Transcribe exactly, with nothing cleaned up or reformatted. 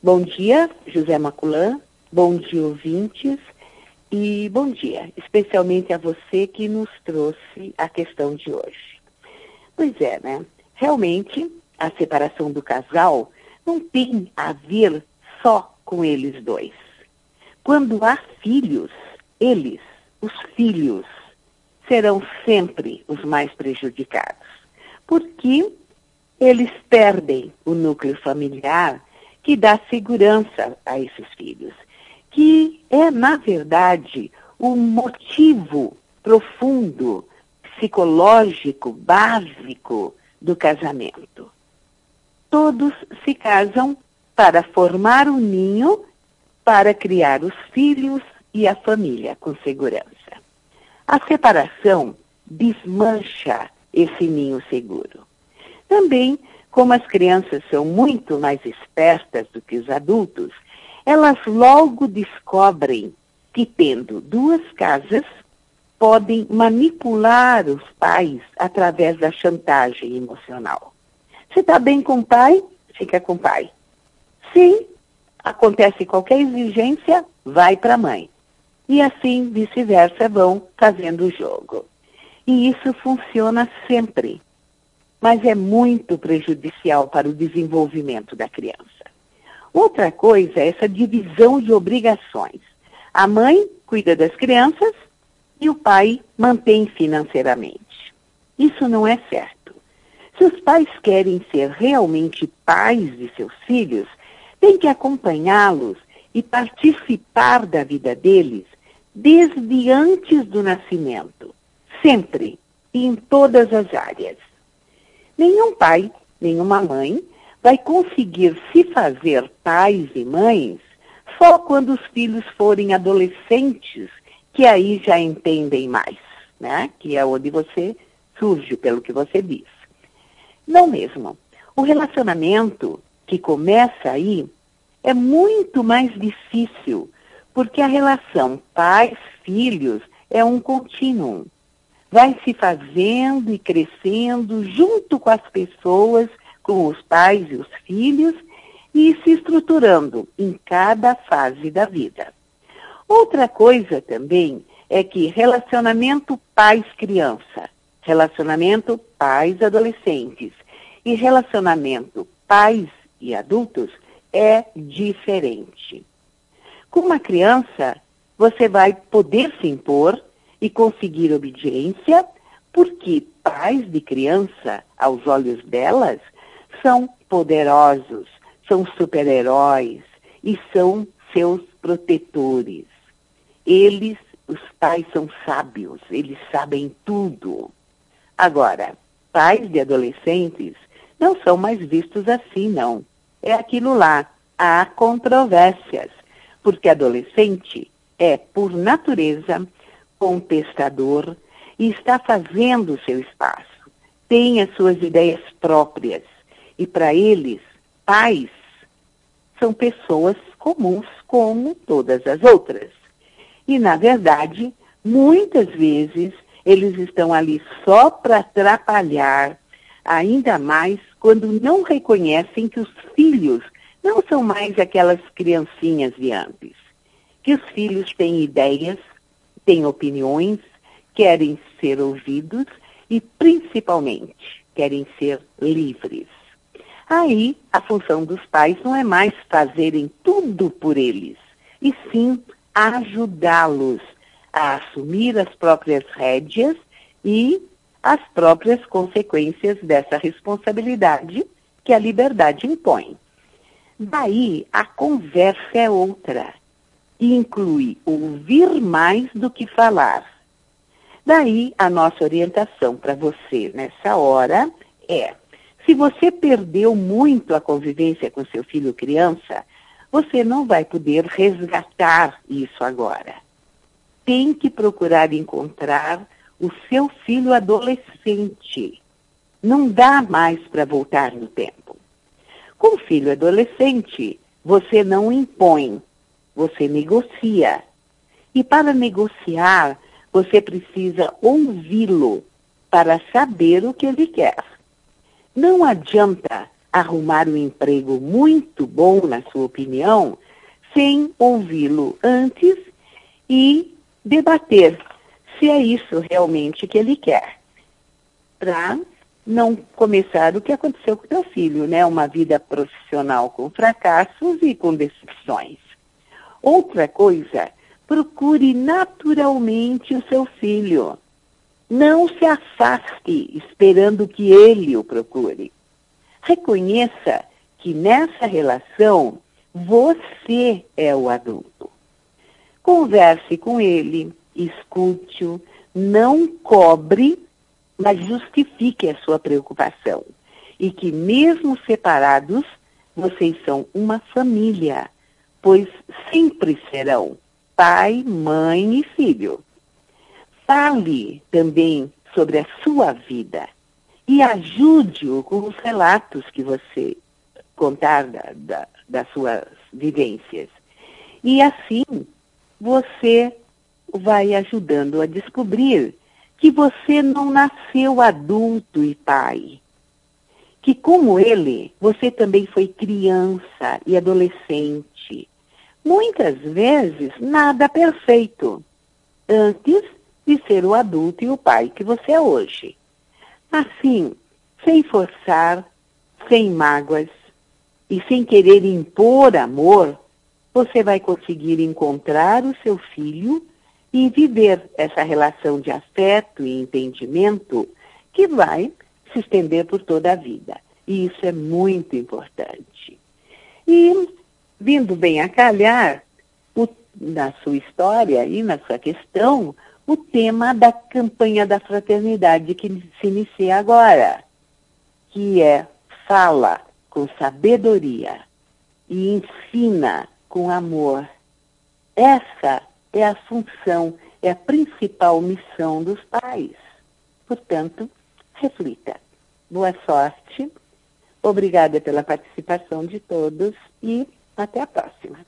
Bom dia, José Maculã, bom dia, ouvintes, e bom dia, especialmente a você que nos trouxe a questão de hoje. Pois é, né? Realmente, a separação do casal não tem a ver só com eles dois. Quando há filhos, eles, os filhos, serão sempre os mais prejudicados, porque eles perdem o núcleo familiar que dá segurança a esses filhos, que é, na verdade, o motivo profundo, psicológico, básico do casamento. Todos se casam para formar um ninho, para criar os filhos e a família com segurança. A separação desmancha esse ninho seguro. Também, como as crianças são muito mais espertas do que os adultos, elas logo descobrem que, tendo duas casas, podem manipular os pais através da chantagem emocional. Se está bem com o pai, fica com o pai. Se acontece qualquer exigência, vai para a mãe. E assim, vice-versa, vão fazendo o jogo. E isso funciona sempre, mas é muito prejudicial para o desenvolvimento da criança. Outra coisa é essa divisão de obrigações. A mãe cuida das crianças e o pai mantém financeiramente. Isso não é certo. Se os pais querem ser realmente pais de seus filhos, tem que acompanhá-los e participar da vida deles desde antes do nascimento, sempre e em todas as áreas. Nenhum pai, nenhuma mãe vai conseguir se fazer pais e mães só quando os filhos forem adolescentes, que aí já entendem mais, né? Que é onde você surge, pelo que você diz. Não mesmo. O relacionamento que começa aí é muito mais difícil, porque a relação pais-filhos é um contínuo. Vai se fazendo e crescendo junto com as pessoas, com os pais e os filhos, e se estruturando em cada fase da vida. Outra coisa também é que relacionamento pais-criança, relacionamento pais-adolescentes e relacionamento pais e adultos é diferente. Com uma criança, você vai poder se impor e conseguir obediência, porque pais de criança, aos olhos delas, são poderosos, são super-heróis e são seus protetores. Eles, os pais, são sábios, eles sabem tudo. Agora, pais de adolescentes não são mais vistos assim, não. É aquilo lá, há controvérsias, porque adolescente é, por natureza, contestador e está fazendo o seu espaço, tem as suas ideias próprias. E para eles, pais são pessoas comuns como todas as outras. E, na verdade, muitas vezes eles estão ali só para atrapalhar, ainda mais quando não reconhecem que os filhos não são mais aquelas criancinhas de antes. Que os filhos têm ideias, têm opiniões, querem ser ouvidos e, principalmente, querem ser livres. Aí, a função dos pais não é mais fazerem tudo por eles, e sim ajudá-los a assumir as próprias rédeas e as próprias consequências dessa responsabilidade que a liberdade impõe. Daí, a conversa é outra, e inclui ouvir mais do que falar. Daí, a nossa orientação para você nessa hora é: se você perdeu muito a convivência com seu filho criança, você não vai poder resgatar isso agora. Tem que procurar encontrar o seu filho adolescente. Não dá mais para voltar no tempo. Com o filho adolescente, você não impõe, você negocia. E para negociar, você precisa ouvi-lo para saber o que ele quer. Não adianta arrumar um emprego muito bom, na sua opinião, sem ouvi-lo antes e debater se é isso realmente que ele quer, para não começar o que aconteceu com o teu filho, né? Uma vida profissional com fracassos e com decepções. Outra coisa, procure naturalmente o seu filho. Não se afaste esperando que ele o procure. Reconheça que nessa relação você é o adulto. Converse com ele, escute-o, não cobre, mas justifique a sua preocupação. E que mesmo separados, vocês são uma família, pois sempre serão pai, mãe e filho. Fale também sobre a sua vida e ajude-o com os relatos que você contar da, da, das suas vivências. E assim, você vai ajudando a descobrir que você não nasceu adulto e pai. Que como ele, você também foi criança e adolescente. Muitas vezes, nada perfeito, antes de ser o adulto e o pai que você é hoje. Assim, sem forçar, sem mágoas e sem querer impor amor, você vai conseguir encontrar o seu filho e viver essa relação de afeto e entendimento que vai se estender por toda a vida. E isso é muito importante. E, vindo bem a calhar, o, na sua história e na sua questão, o tema da campanha da fraternidade que se inicia agora, que é fala com sabedoria e ensina com amor. Essa é a função, é a principal missão dos pais. Portanto, reflita. Boa sorte, obrigada pela participação de todos e até a próxima.